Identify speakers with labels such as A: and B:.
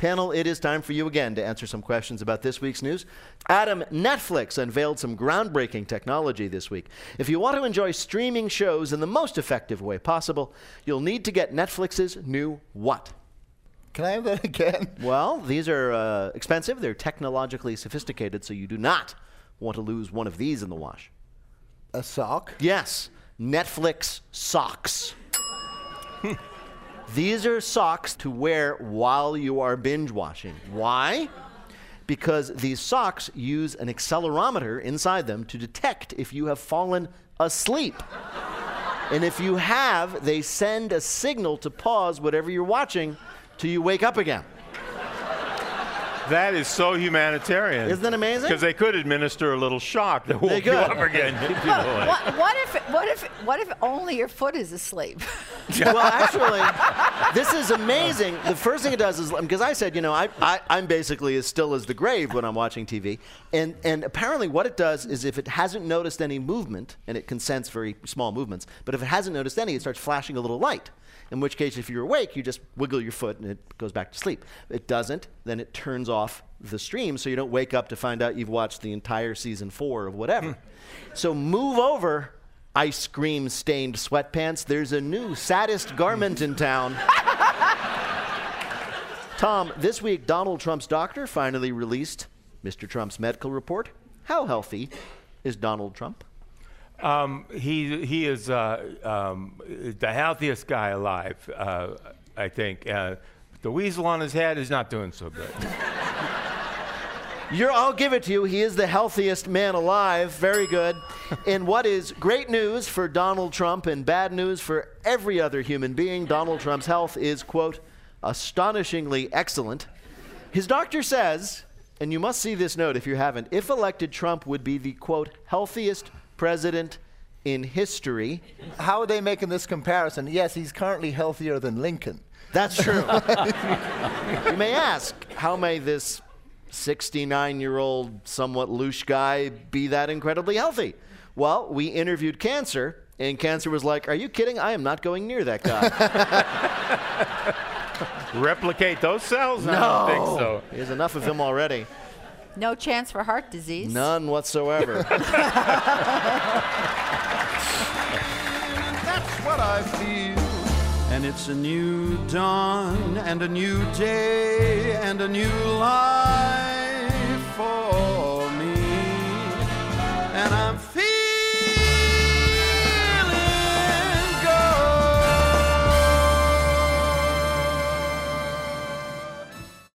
A: Panel, it is time for you again to answer some questions about this week's news. Adam, Netflix unveiled some groundbreaking technology this week. If you want to enjoy streaming shows in the most effective way possible, you'll need to get Netflix's new what?
B: Can I have that again?
A: Well, these are expensive. They're technologically sophisticated, so you do not want to lose one of these in the wash.
B: A sock?
A: Yes, Netflix socks. These are socks to wear while you are binge watching. Why? Because these socks use an accelerometer inside them to detect if you have fallen asleep. And if you have, they send a signal to pause whatever you're watching till you wake up again.
C: That is so humanitarian.
A: Isn't that amazing?
C: Because they could administer a little shock that woke you up again.
D: What if only your foot is asleep?
A: Well, actually, this is amazing. The first thing it does is, because I said, I'm basically as still as the grave when I'm watching TV. And apparently what it does is if it hasn't noticed any movement, and it can sense very small movements, but if it hasn't noticed any, it starts flashing a little light. In which case, if you're awake, you just wiggle your foot and it goes back to sleep. It doesn't, then it turns off the stream so you don't wake up to find out you've watched the entire season 4 of whatever. So move over, ice cream stained sweatpants. There's a new saddest garment in town. Tom, this week Donald Trump's doctor finally released Mr. Trump's medical report. How healthy is Donald Trump?
C: He is the healthiest guy alive, I think. The weasel on his head is not doing so good.
A: I'll give it to you. He is the healthiest man alive. Very good. And what is great news for Donald Trump and bad news for every other human being, Donald Trump's health is, quote, astonishingly excellent. His doctor says, and you must see this note if you haven't, if elected, Trump would be the, quote, healthiest president in history.
B: How are they making this comparison? Yes, he's currently healthier than Lincoln.
A: That's true. You may ask, how may this 69-year-old, somewhat loose guy be that incredibly healthy? Well, we interviewed Cancer, and Cancer was like, are you kidding? I am not going near that guy.
C: Replicate those cells?
A: No.
C: I don't think so.
A: There's enough of him already.
D: No chance for heart disease?
A: None whatsoever.
E: That's what I feel. And it's a new dawn and a new day and a new life.